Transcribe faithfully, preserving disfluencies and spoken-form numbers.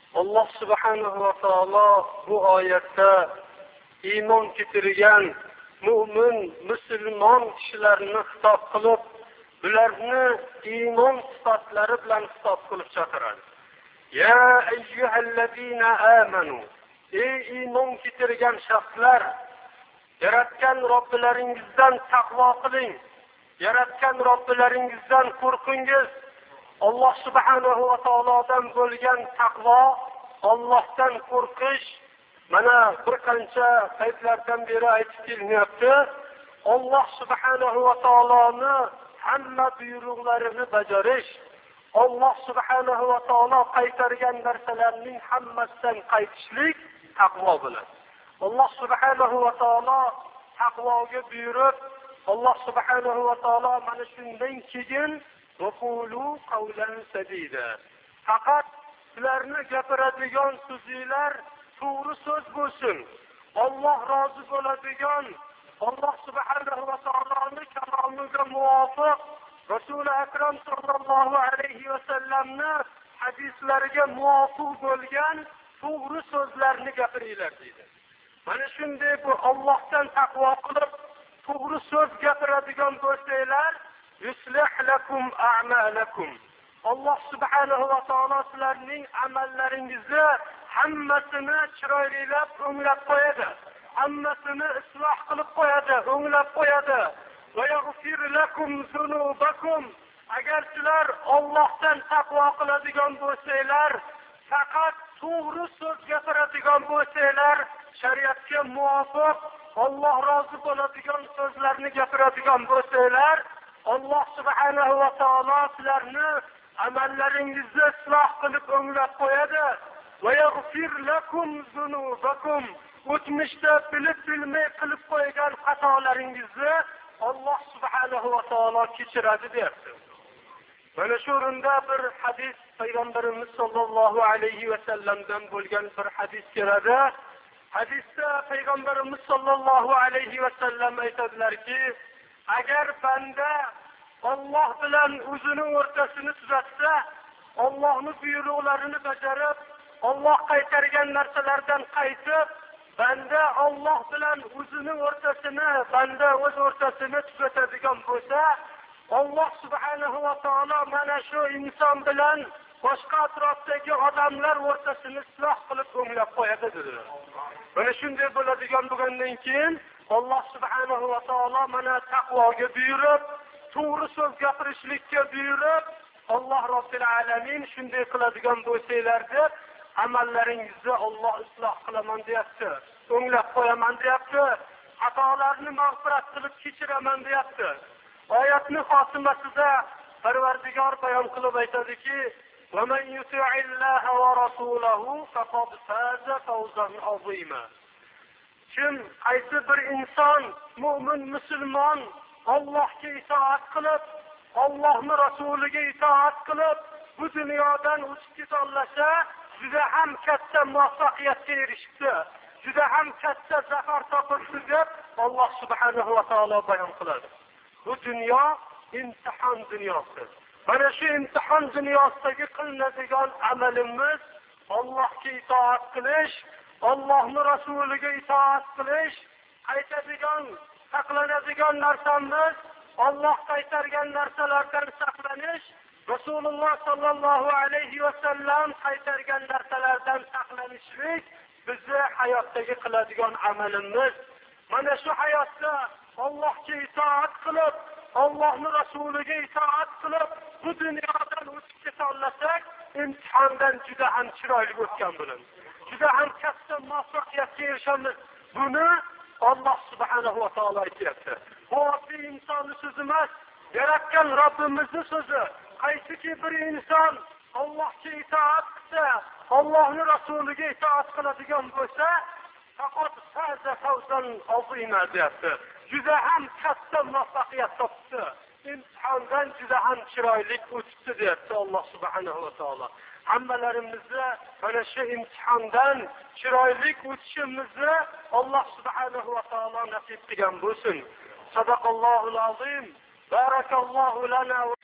Alloh subhanahu va taolo bu oyatda iymon keltirgan mu'min, musulmon kishilarni xitob qilib, bularni iymon sifatlari bilan xitob qilib chaqiradi. Ya ayyuhallazina amanu, ey iymon keltirgan shaxslar, yaratgan Robbilaringizdan taqvo qiling. Yaratgan Robbilaringizdan qo'rqingiz. Alloh subhanahu va taolodan bo'lgan taqvo, Allohdan qo'rqish, mana bir qancha paytlardan beri aytib kelinyapti. Alloh subhanahu va taoloni hamma buyruqlarini bajarish, Alloh subhanahu va taolo qaytargan narsalarning hammasidan qaytishlik taqvo bo'ladi. Alloh subhanahu va taolo taqvoga buyurib, Alloh subhanahu va taolo mana shundan keyin vaqulu qawlan sadida. Faqat sizlarni gapiradigan so'zlar to'g'ri so'z bo'lsin. Alloh rozi bo'ladigan, Alloh subhanahu va taoloning kalomiga muvofiq, Rasul akram sallallohu alayhi va sallamni hadislariga muvofiq bo'lgan to'g'ri so'zlarni gapiringlar dedi. Mana shunday bu Allohdan taqvo qilib to'g'ri so'z gapiradigan bo'lsanglar, yuslih lakum a'malakum. Alloh subhanahu va taolo sizlarning amallaringizni hammasini chiroylilab o'nglab qo'yadi. Hammasini isloh qilib qo'yadi, o'nglab qo'yadi. Va yaghfir lakum zunubakum. Agar sizlar Allohdan taqvo qiladigan bo'lsanglar, faqat to'g'ri so'z gapiradigan bo'lsanglar, shariatga muvofiq Alloh rozi bo'ladigan so'zlarni gapiradigan bo'lsanglar, Alloh subhanahu va taolo sizlarni amallaringizni isloh qilib o'nglab qo'yadi. Va yaghfir lakum zunubakum. O'tmishda bilib bilmay qilib qo'ygan xatolaringizni Alloh subhanahu va taolo kechiradi deyapti. Mana shu o'rinda bir hadis payg'ambarimiz sollallohu alayhi va sallamdan bo'lgan bir hadis keladi. Hadisda payg'ambarimiz sollallohu alayhi va sallam aytadilarki, agar banda Alloh bilan o'zini o'rtasini tuzatsa, Allohning buyruqlarini bajarib, Alloh qaytargan narsalardan qaytib, banda Alloh bilan o'zini o'rtasini, banda o'z o'rtasini tuzatadigan bo'lsa, Alloh subhanahu va taolo mana shu inson bilan boshqa atrofdagi odamlar o'rtasini isloh qilib o'nglab qo'yadi dedilar. Mana shunday bo'ladigan bo'lgandan keyin Alloh subhanahu va taolo mana taqvoga buyurib, to'g'ri so'z gapirishlikka buyurib, Alloh robbil alamin shunday qiladigan bo'lsanglar deb amallaringizni Alloh isloh qilaman deyapti. O'nglab qo'yaman deyapti. Xatolarni mag'firat qilib kechiraman deyapti. Oyatning xotimasida Parvardigor bayon qilib aytadiki, "Va man yuti'illaha va rasulahu faqad faza fawzan azima." Kim qaysi bir inson, mu'min, musulmon Allohga itoat qilib, Allohning rasuliga itoat qilib, bu dunyodan o'tib ketolsa, juda ham katta muvaffaqiyatga erishdi. Juda ham katta zafar topibdi deb Alloh subhanahu va taolo bayon qiladi. Bu dunyo imtihon dunyosi. Mana shu imtihon dunyosidagi qilinadigan amalimiz Allohga itoat qilish, Allohning rasuliga itoat qilish, qaytadigan, saqlanadigan narsamiz Alloh qaytargan narsalardan saqlanish, Rasululloh sallallohu alayhi va sallam qaytargan narsalardan saqlanishlik bizni hayotdagi qiladigan amalimiz. Mana shu hayotda Allohga itoat qilib, Allohning rasuliga itoat qilib, bu dunyodan o'tib ketolsak, imtihondan juda ham chiroyli o'tgan bo'lamiz. Juda ham katta muvaffaqiyatga erishamiz. Buni Alloh subhanahu va taolo aytayapti. Bu oddiy insonning so'zi emas, yaratgan Robbimizning so'zi. Qaysiki bir inson Allohga itoat qilsa, Allohning rasuliga itoat qiladigan bo'lsa, faqat faza fawzan azima deyapti. Juda ham katta muvaffaqiyat topdi. Imtihondan juda ham chiroyli o'tibdi deyapti Alloh subhanahu va taolo. Hammalarimizni mana shu imtihondan chiroyli o'tishimizni Alloh subhanahu va taolo nasib qilgan bo'lsin. Sadaqallohul azim. Barakallohu lana